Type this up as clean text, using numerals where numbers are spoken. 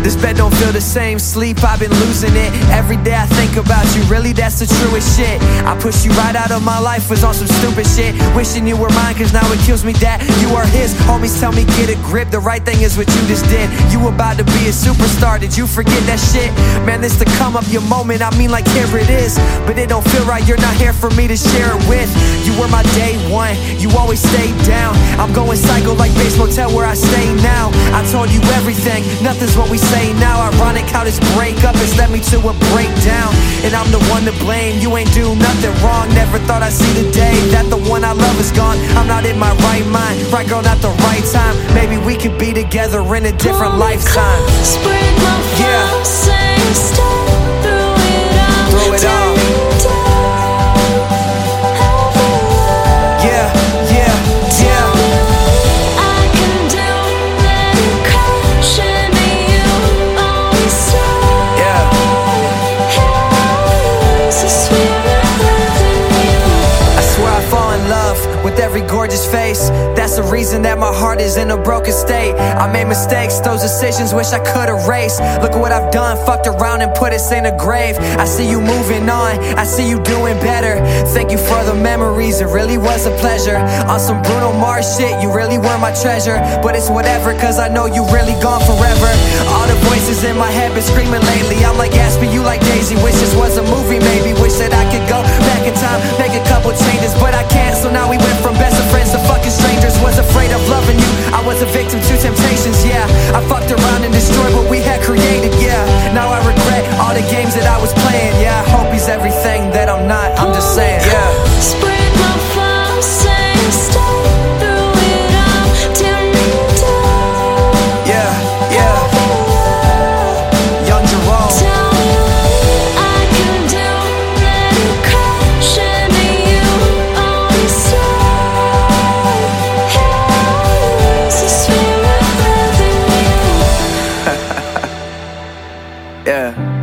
This bed don't feel the same, sleep, I've been losing it. Every day I think about you, really that's the truest shit. I pushed you right out of my life, was on some stupid shit. Wishing you were mine, cause now it kills me that you are his. Homies tell me get a grip, the right thing is what you just did. You about to be a superstar, did you forget that shit? Man, this to come up your moment, I mean like here it is. But it don't feel right, you're not here for me to share it with. You were my day one, you always stayed down. I'm going psycho like Bates Motel where I stay now. I told you everything, nothing's what we say now. Ironic how this breakup has led me to a breakdown. And I'm the one to blame, you ain't do nothing wrong. Never thought I'd see the day that the one I love is gone. I'm not in my right mind, right girl, not the right time. Maybe we could be together in a different lifetime. Yeah. Through it all. Yeah, yeah, yeah. I can do let it crash into you always stay. Yeah. It's a spirit within you. I swear I fall in love with every gorgeous face. That's the reason that my heart is in a broken state. I made mistakes, those decisions wish I could erase. Look what I've done, fucked around and put us in a grave. I see you moving on, I see you doing better. Thank you for the memories, it really was a pleasure. On some Bruno Mars shit, you really were my treasure. But it's whatever, cause I know you really gone forever. All the voices in my head been screaming lately. I'm like Gatsby, you like Daisy. Wish this was a movie maybe. Wish that I could go back in time, make a couple changes, but I can't. So now we went from best of friends to fucking strangers. Was afraid of loving you, I was a victim to temptations, yeah. I fucked around and destroyed what we had created, yeah. Now I regret all the games that I was playing, yeah. I hope he's everything that I'm not, I'm just saying, yeah. Spread my flaws, say stay through it all till you die. Yeah, yeah. Young Jerome. Tell me what I can do, let it crash into you always stay. It's a spirit within you. Yeah.